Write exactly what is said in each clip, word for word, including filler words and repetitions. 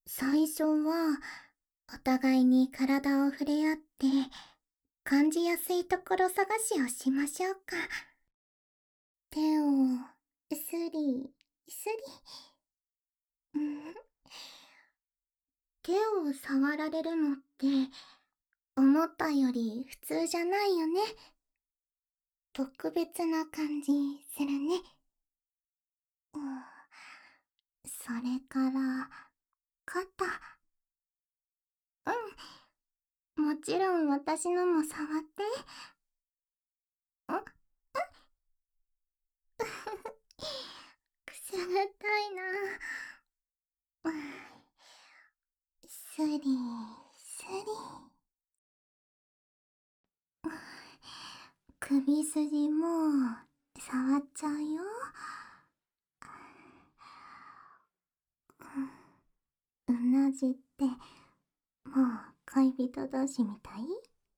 最初は、お互いに体を触れ合って、感じやすいところ探しをしましょうか。手を、すり、すり。うん、手を触られるのって、思ったより普通じゃないよね。特別な感じするね。うん、それから、肩。うん、もちろん私のも触って。んくすぐったいな。うん、スリスリ。首筋も触っちゃうよ。うん、同じって、もう恋人同士みたい？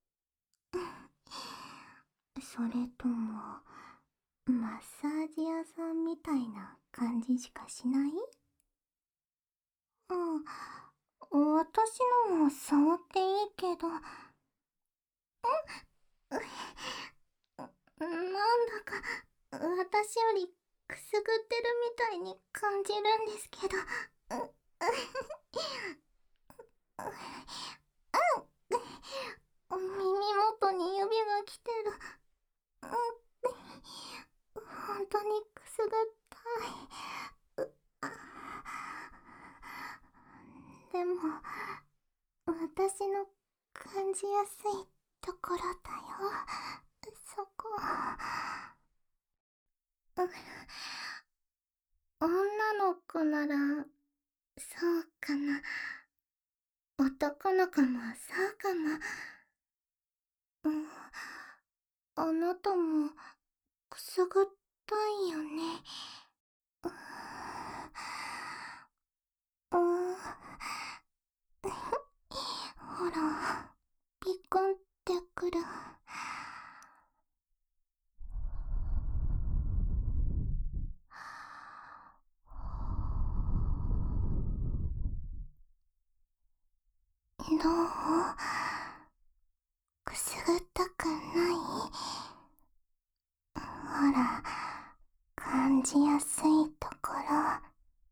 それとも、マッサージ屋さんみたいな感じしかしない？うん、私のも触っていいけど、なんだか私よりくすぐってるみたいに感じるんですけど。耳元に指が来てる。本当にくすぐったい。でも、私の感じやすいところだよ。そこ。女の子なら、そうかな。男の子もそうかも。うん、あなたもくすぐったいよね。うーん、ほら、ピクンってくる。どう？くすぐったくない？ほら、感じやすいところ。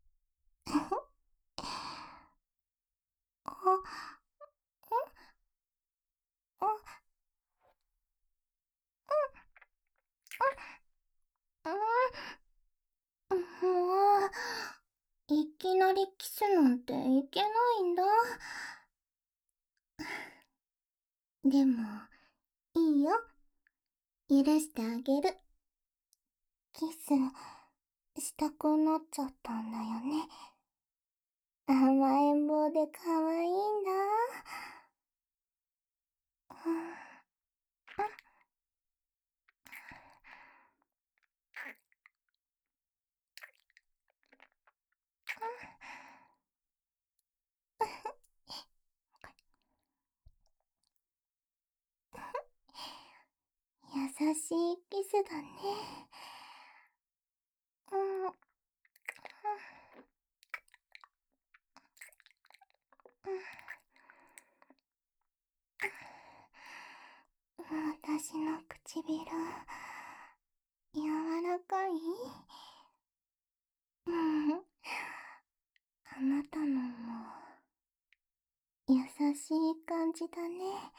もう、いきなりキスなんていけないんだ。でも、いいよ。許してあげる。キス、したくなっちゃったんだよね。甘えん坊で可愛いんだ。うん、優しいキスだね。うん、私の唇、柔らかい？うん、あなたのも、優しい感じだね。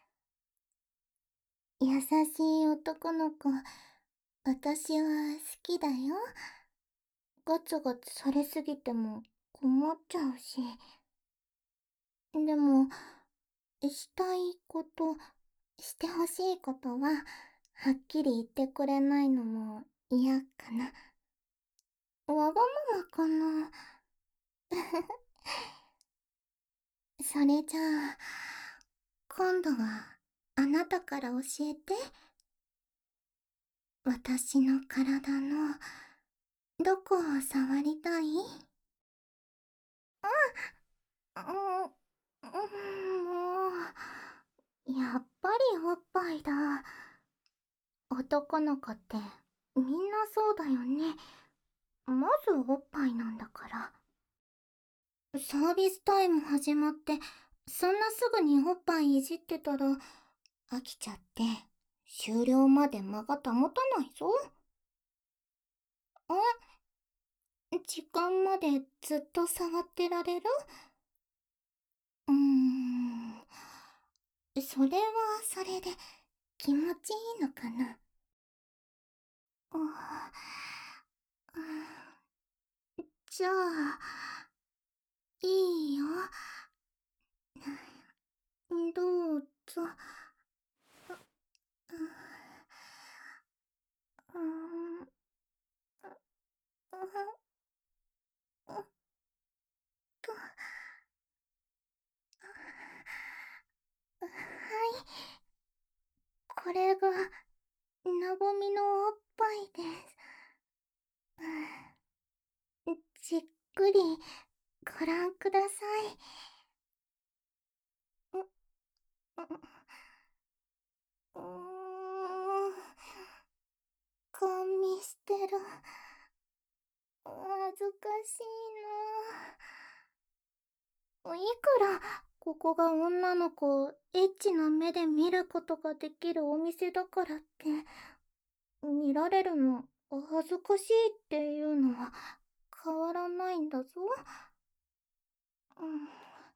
優しい男の子、私は好きだよ。ガツガツされすぎても困っちゃうし。でも、したいこと、してほしいことは、はっきり言ってくれないのも嫌かな。わがままかな。それじゃあ、今度は、あなたから教えて。私の体の、どこを触りたい？うん、うん、もう、やっぱりおっぱいだ。男の子ってみんなそうだよね。まずおっぱいなんだから。 サービスタイム始まって、そんなすぐにおっぱいいじってたら、飽きちゃって、終了まで間が保たないぞ。あ、時間までずっと触ってられる？うーん、それはそれで気持ちいいのかな。あじゃあ、いいよ。どうぞ。うん、うんと、はい、これが、なごみのおっぱいです。じっくりご覧ください。う、う、うーん、ガン見してる。恥ずかしいな。いくら、ここが女の子をエッチな目で見ることができるお店だからって、見られるの恥ずかしいっていうのは変わらないんだぞ。うん、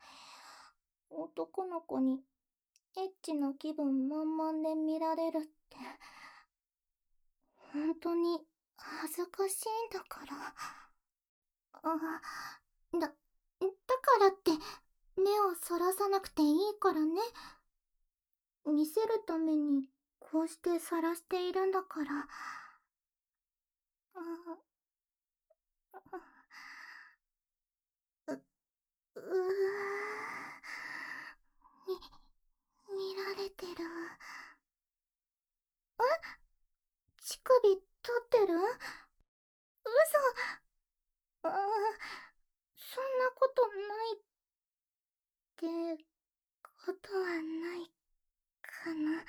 男の子にエッチな気分満々で見られるって本当に恥ずかしいんだから。あ、だ、だからって目をそらさなくていいからね。見せるためにこうしてさらしているんだから。あ、う、うみ、見られてる。乳首取ってる？嘘。ああ、そんなことないってことはないかな。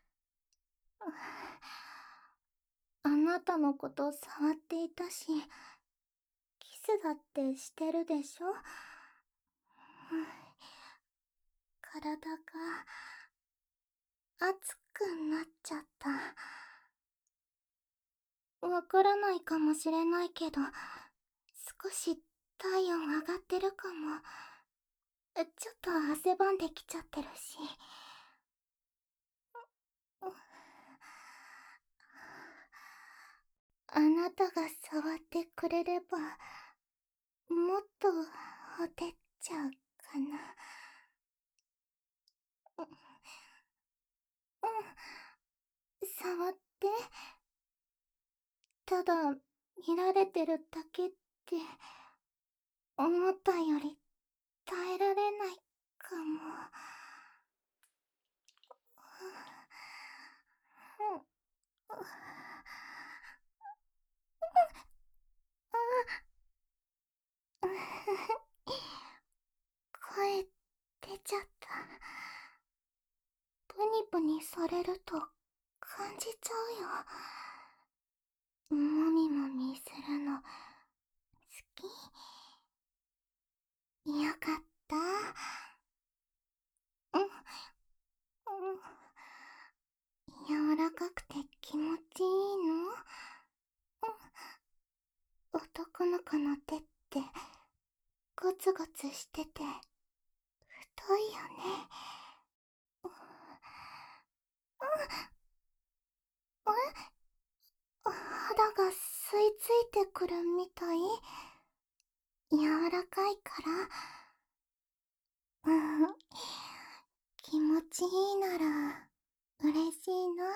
あなたのこと触っていたし、キスだってしてるでしょ？体が熱くなっちゃった。わからないかもしれないけど、少し体温上がってるかも。ちょっと汗ばんできちゃってるし。あなたが触ってくれれば、もっとほてっちゃうかな。うん、触って。ただ、見られてるだけって、思ったより耐えられないかも。声出ちゃった。プニプニされると感じちゃうよ。もみもみするの好き？よかった。うん、うん。柔らかくて気持ちいいの？うん、男の子の手ってゴツゴツしてて太いよね。うん、肌が吸い付いてくるみたい？柔らかいから。うん、気持ちいいなら嬉しいな。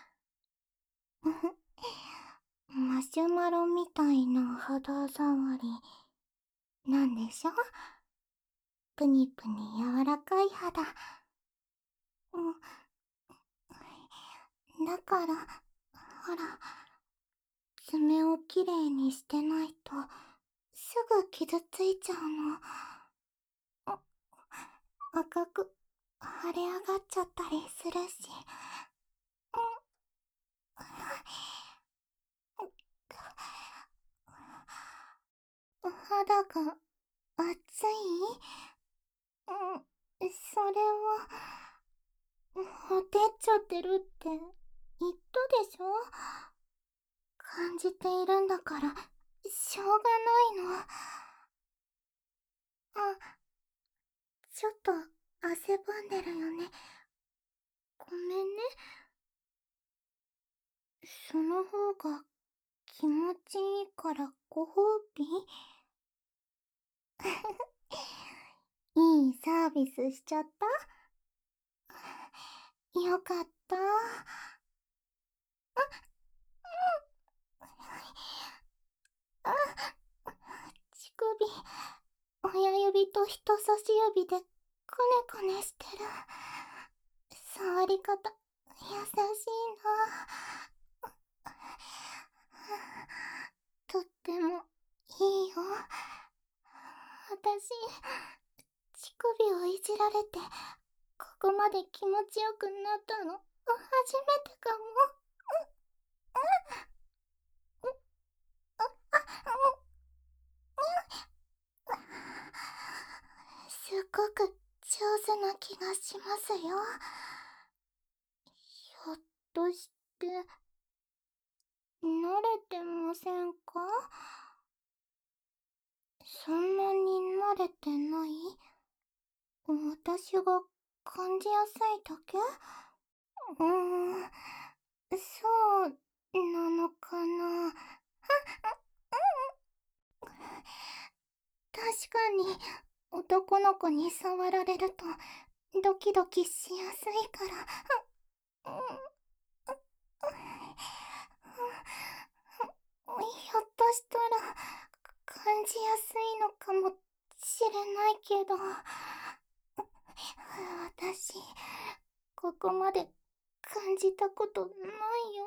マシュマロみたいな肌触りなんでしょ？プニプニ柔らかい肌。うん、だから、ほら、爪をきれいにしてないと、すぐ傷ついちゃうの。あ、赤く腫れ上がっちゃったりするし。肌が暑い？うん、それは、ほてっちゃってるって言ったでしょ？感じているんだから、しょうがないの。あ、ちょっと汗ばんでるよね。ごめんね。その方が気持ちいいからご褒美？いいサービスしちゃった？よかった。あ、乳首、親指と人差し指でコネコネしてる。触り方、優しいな。とってもいいよ。私、乳首をいじられて、ここまで気持ちよくなったの、初めてかも。すっごく上手な気がしますよ。ひょっとして、慣れてませんか？そんなに慣れてない？私が感じやすいだけ？うーん、そうなのかな。確かに、男の子に触られると、ドキドキしやすいから。うん、ひょっとしたら、感じやすいのかもしれないけど、私、ここまで感じたことないよ。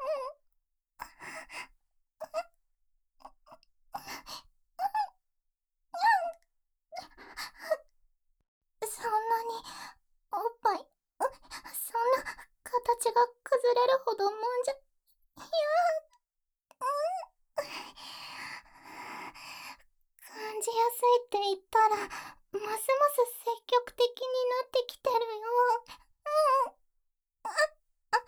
そんなに、おっぱい、そんな形が崩れるほどもんじゃ、いや、感じやすいって言ったら、ますます積極的になってきてるよ。うん。あ、あ、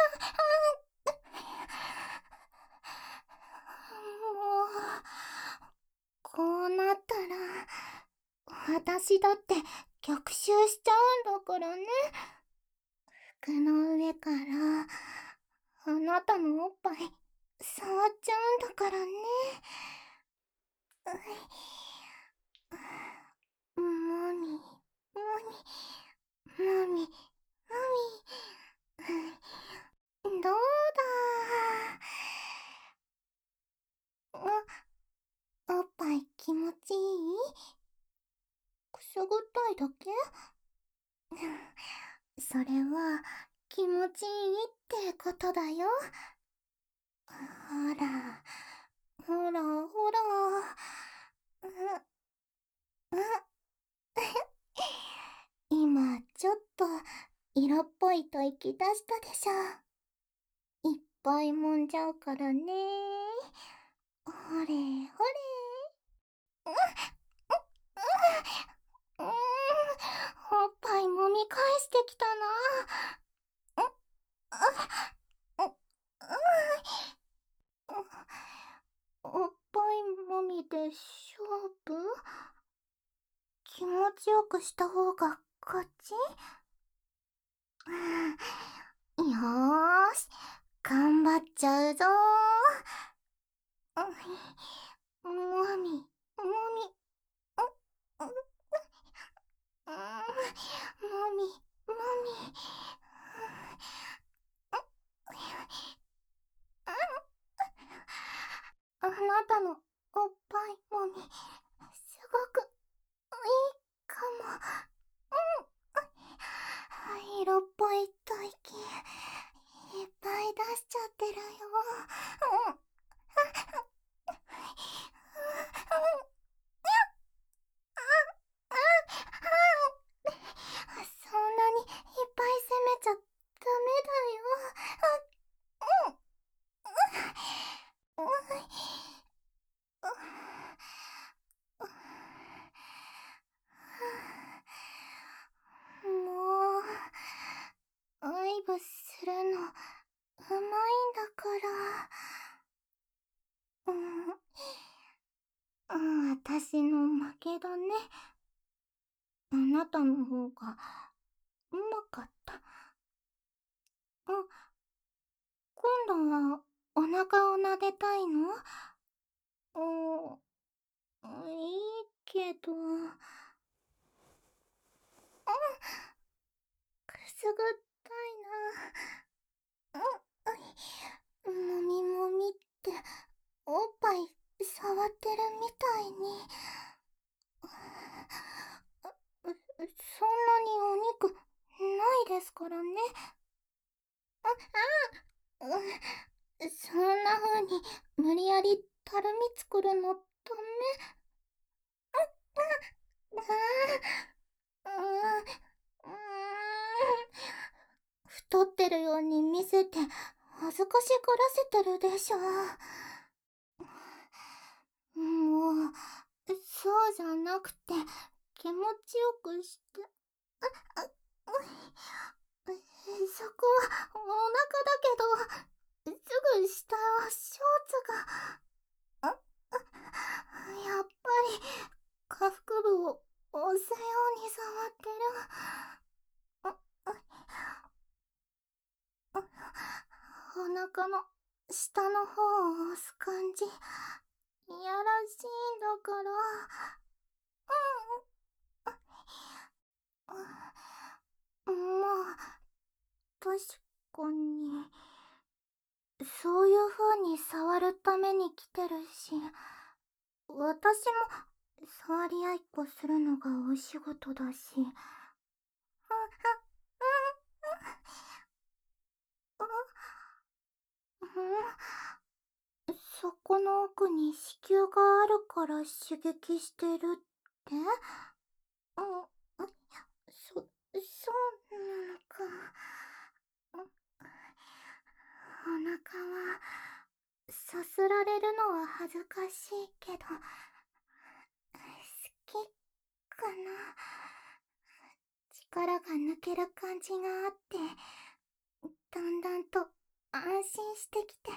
もう、こうなったら、私だって逆襲しちゃうんだからね。服の上から、あなたのおっぱい、触っちゃうんだからね。もみ、もみ、もみ、もみ。どうだ？お、おっぱい気持ちいい？くすぐったいだけ？それは気持ちいいってことだよ。ほら、ほらほら。う、う、今ちょっと色っぽいと息き出したでしょ。いっぱい揉んじゃうからね。ほれほれ。う、う、う、うーん、おっぱい揉み返してきたな。う、う、う、う、おっぱいもみで勝負？気持ちよくした方が勝ち？よーし、頑張っちゃうぞー。もみ、もみ、う、う、う、もみ、もみ。あなたのおっぱいもみ、すごくいいかも。うん。色っぽい吐息、いっぱい出しちゃってるよ。うん。そんなにいっぱい攻めちゃダメだよ。うん。うん。 あなたの方がうまかった。うん、今度はお腹を撫でたいの？うん、いいけど。うん、くすぐったいな。うん、もみもみっておっぱい触ってるみたいに。そんなにお肉ないですからね。あ、あ、うん、そんな風に無理やりたるみ作るのダメ。あ、あ、うん、うん、太ってるように見せて恥ずかしがらせてるでしょ。もう、そうじゃなくて気持ちよくして。あ、あ、そこはお腹だけど、すぐ下はショーツが。あ、やっぱり下腹部を押すように触ってる。あ、あ、お腹の下の方を押す感じ、いやらしいんだから。うん、まあ、確かに。そういう風に触るために来てるし、私も触り合いっこするのがお仕事だし。そこの奥に子宮があるから刺激してるって？うん、そ、そうなのか。お腹はさすられるのは恥ずかしいけど、好きかな。力が抜ける感じがあって、だんだんと安心してきて。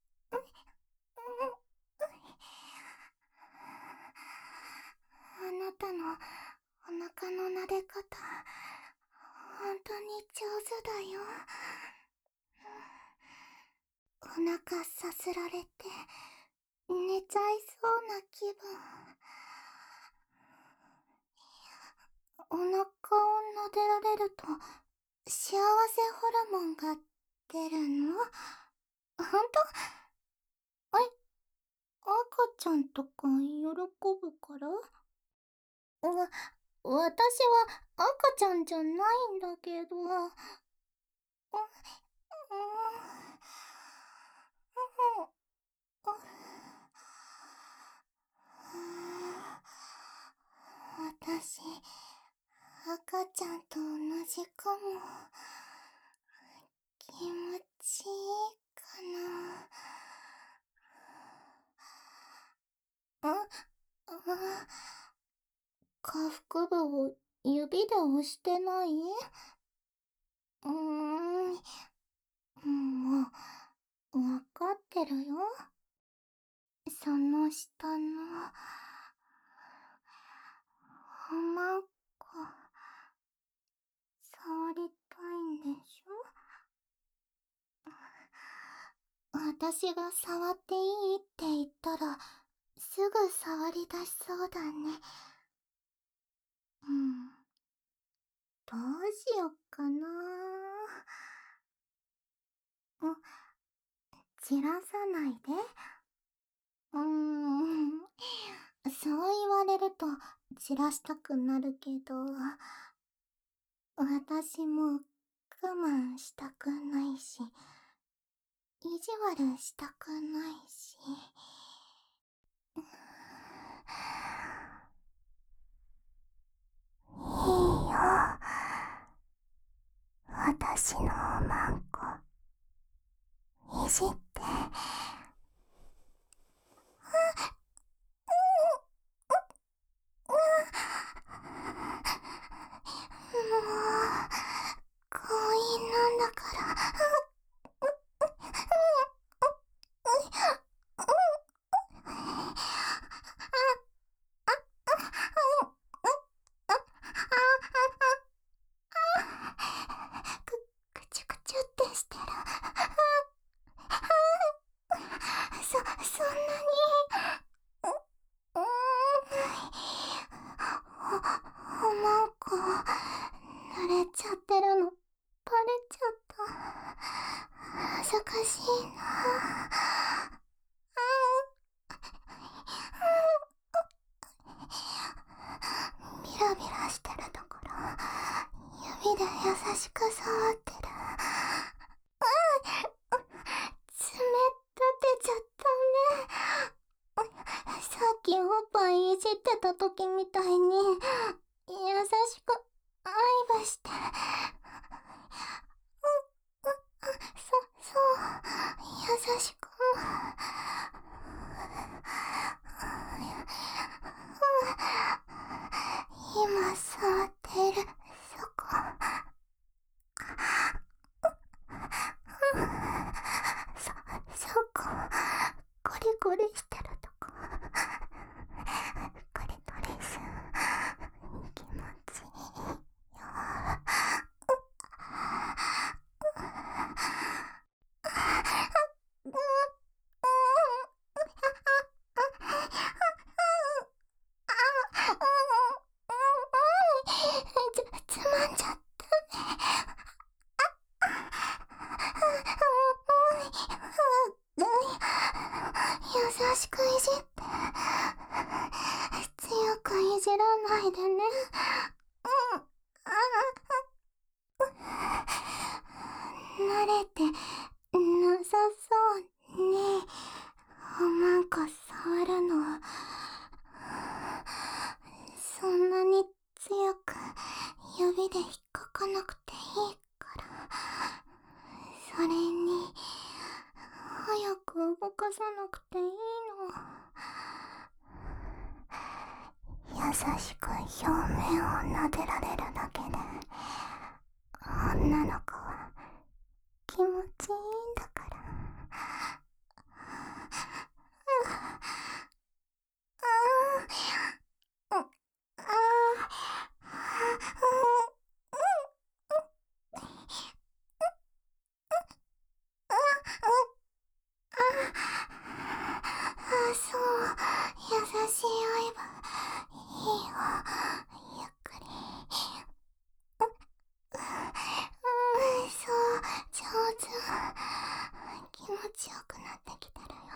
あなたのお腹の撫で方、本当に上手だよ。お腹さすられて寝ちゃいそうな気分。お腹を撫でられると幸せホルモンが出るの？ほんと？え、赤ちゃんとか喜ぶから？わ、私は赤ちゃんじゃないんだけど。う、う、私、赤ちゃんと同じかも。気持ちいいかな。あ、あ、下腹部を指で押してない？うーん、もう、わかってるよ。その下の、おまんこ、触りたいんでしょ？私が触っていいって言ったら、すぐ触り出しそうだね。うん。どうしよっかな。うん、散らさないで。うーん。そう言われると散らしたくなるけど、私も我慢したくないし、意地悪したくないし。いいよ。私のおまんこ、いじって。もう、強引なんだから。 れちゃってるのバレちゃった。恥ずかしいな。ビラビラしてるところ指で優しく触ってる。爪立てちゃったね。さっきおっぱいいじってた時みたいに優しく愛撫して。そ、そう、優しく。今触っているそこ。そ、そこ。コリコリしてるとこ。コリトリス。気持ちいいよ。つ、つまんじゃったね。優しくいじって。強くいじらないでね。慣れてなさそうね。なんか触るのそんなに強く指で引っかかなくていいから。それに早く動かさなくていいの。優しく表面を撫でられるだけで女の子は気持ちいいんだから。そう、優しい愛は、いいよ、ゆっくり。うん、そう、上手。気持ちよくなってきてるよ。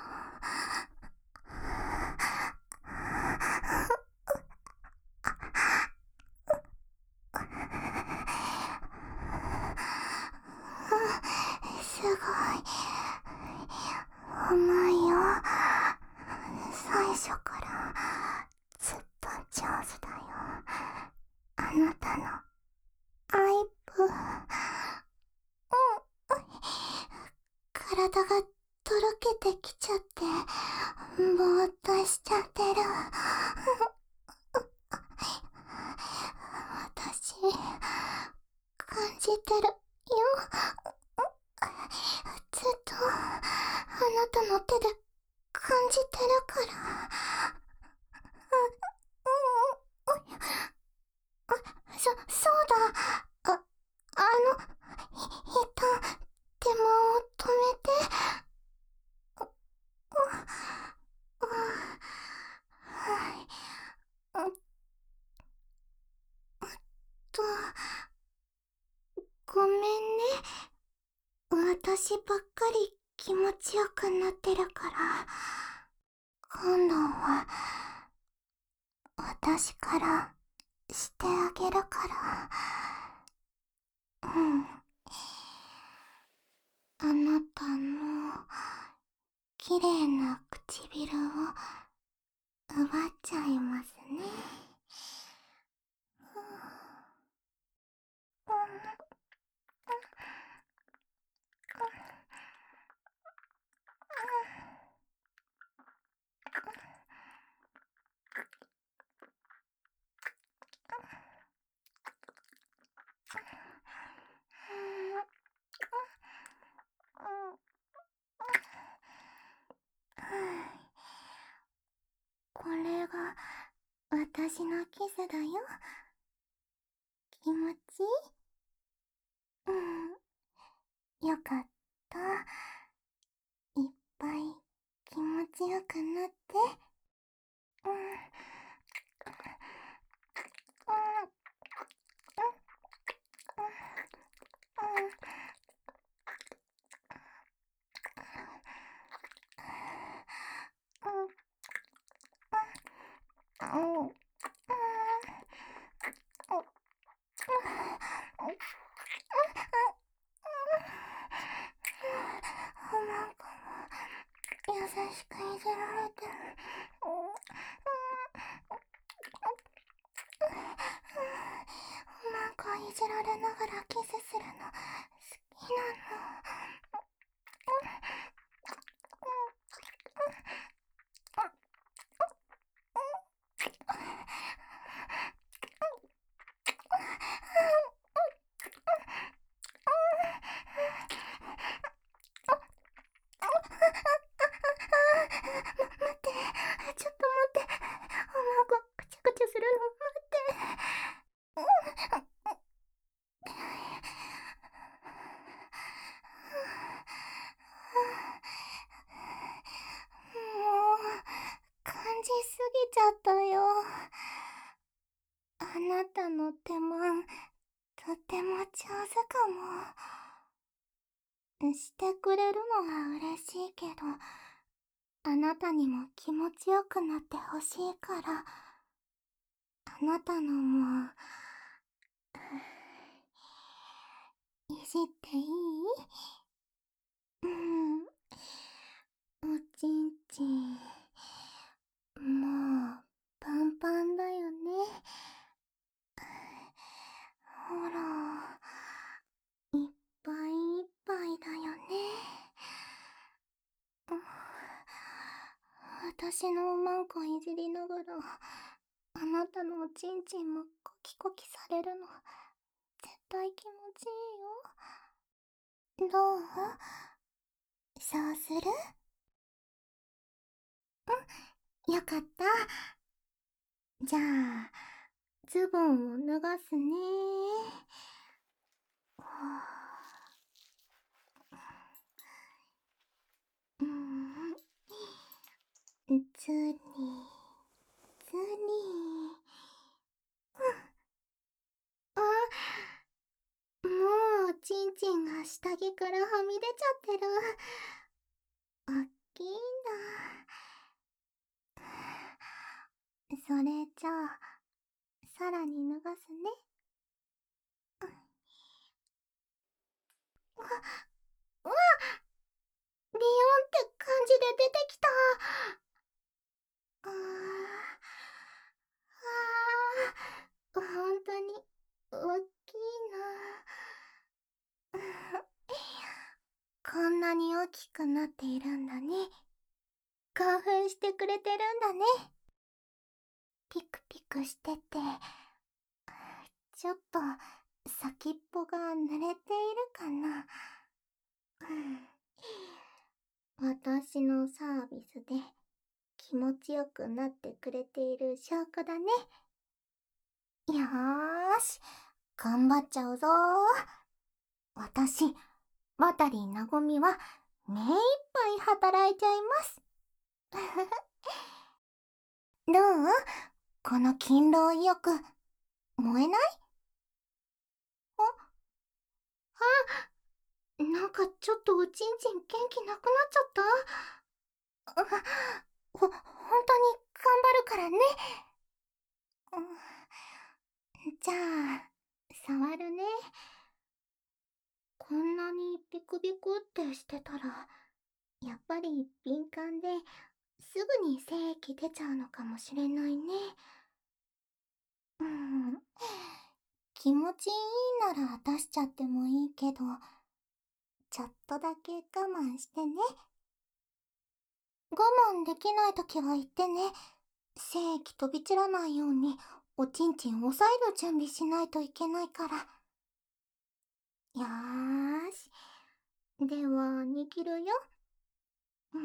すごい、うまいよ。最初からずっと上手だよ。あなたのアイプ。うん。体がとろけてきちゃってぼーっとしちゃってる。私感じてるよ。ずっとあなたの手で感じてるから。そ、そうだ。あ、あの、一旦手間を止めて。はい。と、ごめんね。私ばっかり気持ちよくなってるから。今度は私からしてあげるから。うん。あなたの綺麗な唇を奪っちゃいますね。これが私のキスだよ。気持ちいい？うん。よかった。いっぱい気持ちよくなって。うん。うん。うん。 じられてる。なんかいじられながらキスするの好きなの。待って、ちょっと待って。なんかくちゃくちゃするの待って。もう感じすぎちゃったよ。あなたの手間とっても上手かも。してくれるのは嬉しいけど、あなたにも気持ちよくなってほしいから、あなたのもいじっていい？うん。おちんちん、もうパンパンだよね。ほら、いっぱいいっぱいだよね。私のおまんこいじりながら、あなたのおちんちんもコキコキされるの、絶対気持ちいいよ。どう？そうする？うん、よかった。じゃあ、ズボンを脱がすね。うん。つり、つり。あ、もう、ちんちんが下着からはみ出ちゃってる。おっきいんだ。それじゃあ、さらに脱がすね。うわ、うわ、ビヨンって感じで出てきた。あーあー、ほんとに、おっきいな。こんなに大きくなっているんだね。興奮してくれてるんだね。ピクピクしてて、ちょっと先っぽが濡れているかな。私のサービスで気持ちよくなってくれている証拠だね。よーし、頑張っちゃうぞー。私、渡りなごみは目いっぱい働いちゃいます。どう？この勤労意欲、燃えない？あ、あ、なんかちょっとおちんちん元気なくなっちゃった。ほ、ほんとに頑張るからね。うん、じゃあ、触るね。こんなにビクビクってしてたら、やっぱり敏感ですぐに精液出ちゃうのかもしれないね。うん。気持ちいいなら出しちゃってもいいけど、ちょっとだけ我慢してね。我慢できないときは言ってね。精液飛び散らないようにおちんちん押さえる準備しないといけないから。よーし。では、握るよ。うん。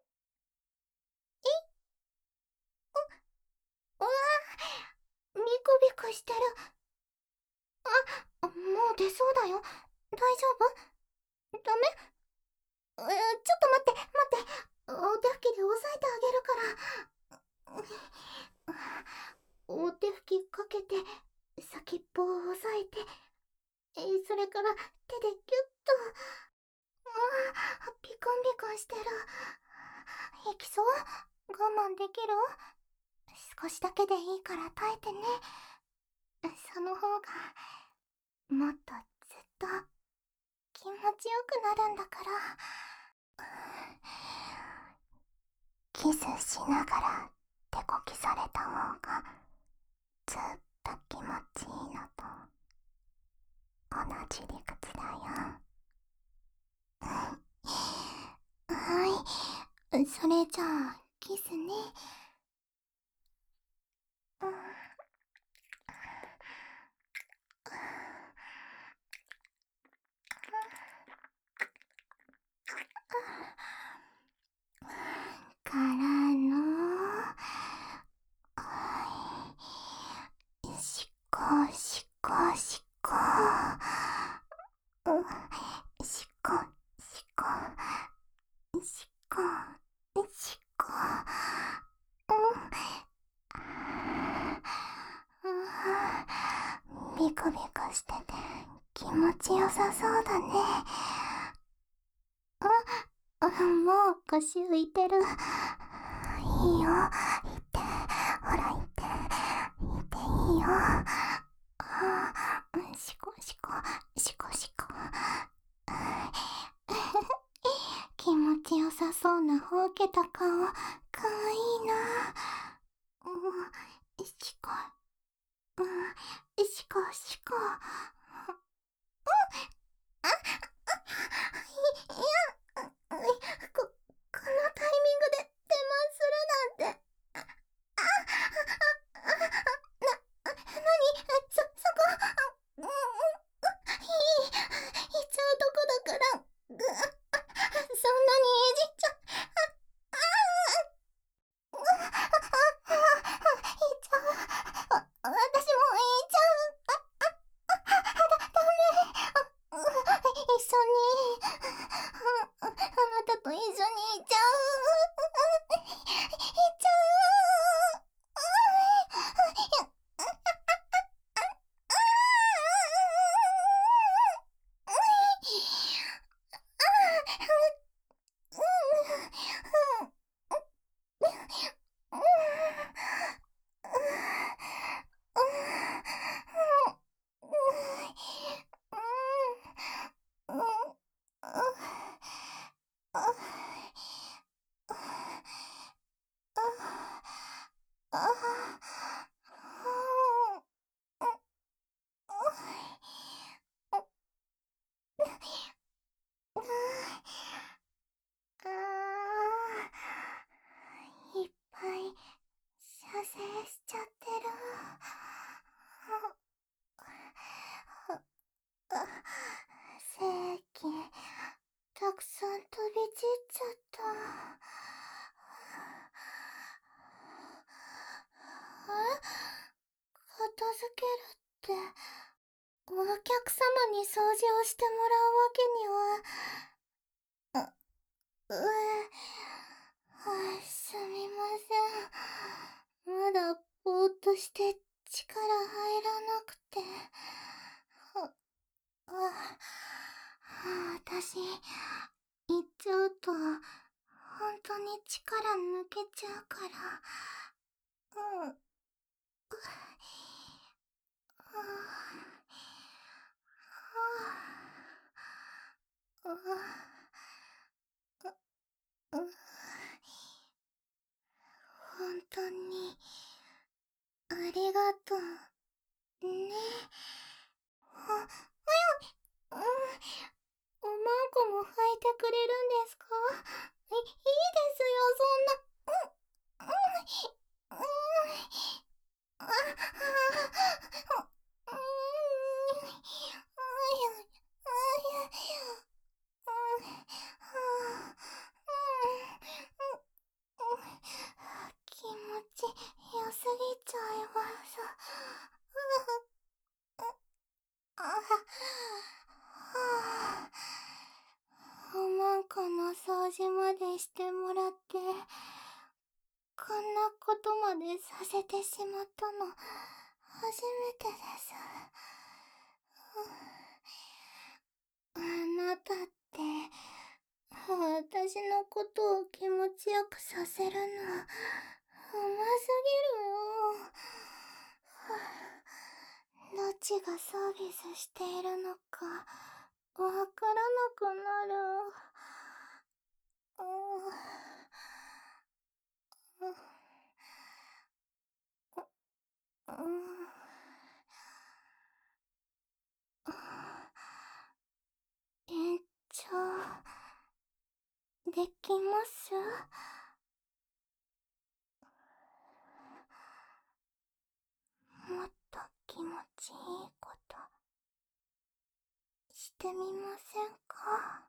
うわー、ビクビクしてる。あ、もう出そうだよ。大丈夫？ダメ？え、ちょっと待って、待って。お手拭きで押さえてあげるから。お手拭きかけて、先っぽを押さえて、え、それから手でギュッと。あ、ビクンビクンしてる。いきそう？我慢できる？少しだけでいいから耐えてね。その方が、もっとずっと気持ちよくなるんだから。 キスしながら手こきされた方がずっと気持ちいいのと同じ理屈だよ。はい、それじゃあキスね。からのしこしこしこ、うんしこしこしこしこ、うんビクビクしてて気持ちよさそうだね。あ、もう腰浮いてる。いいよ、行って、ほら行って、行っていいよ。あ、しこしこしこしこ。気持ちよさそうなほうけた顔、かわいいな。うん、しこ、うん、しこしこ。あ、いや、こ、このタイミングで手間するなんて。あ、あ、な、なに、そ、そこ、うん、うん、いい、いっちゃうとこだから、そんなにいじっちゃ、あ、あ、あ、いっちゃう、わ、私もいっちゃう、あ、あ、だ、ダメ、一緒に、あ、あなたと一緒にいっちゃう、いっちゃう、いっぱい射精しちゃってる。精液たくさん飛び散っちゃった。え、片付けるってお客様に掃除をしてもらうわけには。あ、うえ、はい、すみません。まだぼーっとして力入らなくて。は、あ、私、行っちゃうと、本当に力抜けちゃうから。うん。本当にありがとうね。あ、はや、うん、おまんこも履いてくれるんですか？い、いいですよ、そんな。うん、うん、うん、あ、あ、うん、あや、あや、気持ち良すぎちゃいます。おまんこの掃除までしてもらって、こんなことまでさせてしまったの初めてです。あなたって私のことを気持ちよくさせるのうますぎるよ。どっちがサービスしているのかわからなくなる。 うん。店長、できます？もっと気持ちいいことしてみませんか？